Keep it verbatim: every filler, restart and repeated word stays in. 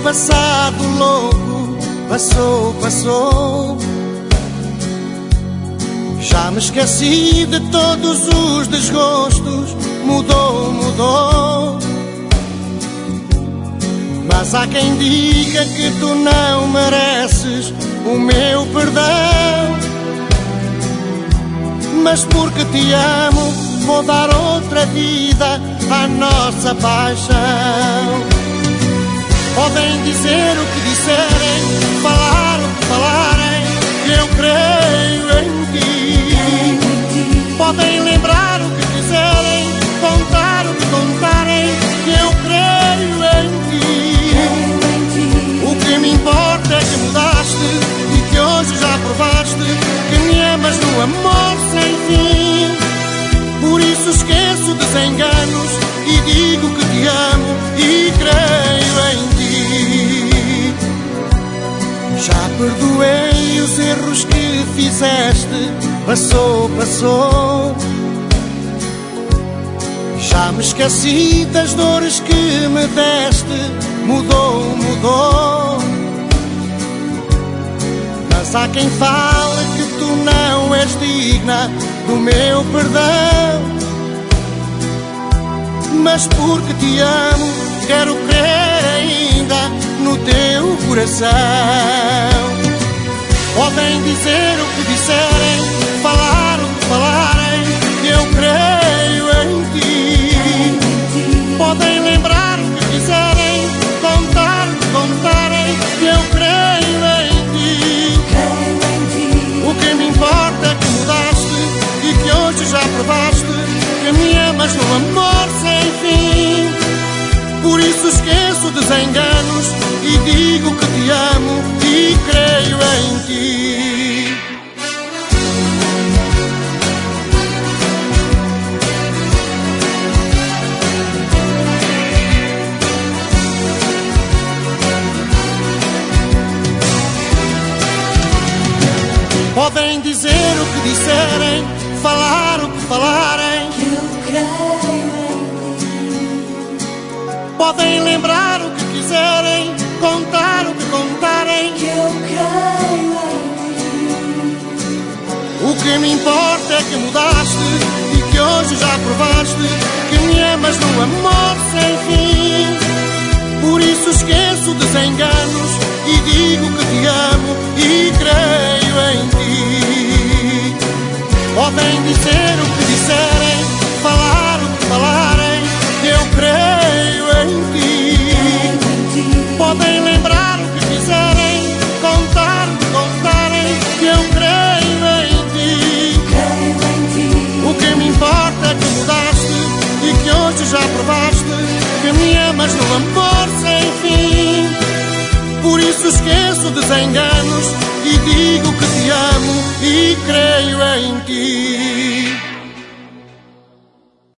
passado louco passou, passou. Já me esqueci de todos os desgostos, mudou, mudou. Mas há quem diga que tu não mereces o meu perdão. Mas porque te amo, vou dar outra vida à nossa paixão. Podem dizer o que disserem, falar o que falarem, que eu creio em ti. Podem lembrar o que quiserem, contar o que contarem, que eu creio em ti. O que me importa é que mudaste e que hoje já provaste que me amas no amor sem fim. Por isso esqueço desenganos e digo que te amo e creio em ti. Já perdoei os erros que fizeste, passou, passou. Já me esqueci das dores que me deste, mudou, mudou. Mas há quem fale que tu não és digna do meu perdão. Mas porque te amo, quero crer ainda no teu coração. Podem dizer o que disserem, falar o que falarem, que eu creio em ti. Podem lembrar o que quiserem, contar o que contarem, que eu creio em ti. O que me importa é que mudaste e que hoje já provaste que me amas no amor sem fim. Por isso esqueço desenganos e digo que te amo e creio em ti. Podem dizer o que disserem, falar o que falarem, que eu creio em ti. Podem lembrar o que quiserem, contar o que contarem, que eu creio em ti. O que me importa é que mudaste e que hoje já provaste que me amas no amor sem fim. Por isso esqueço desenganos e digo que te amo e creio em ti. Podem dizer o que disserem, falar o que falarem, que eu creio em ti. Podem lembrar o que quiserem, contar o que contarem, que eu creio em ti. O que me importa é que mudaste e que hoje já provaste que me amas no amor sem fim. Por isso esqueço desenganos e digo que te amo e creio em ti.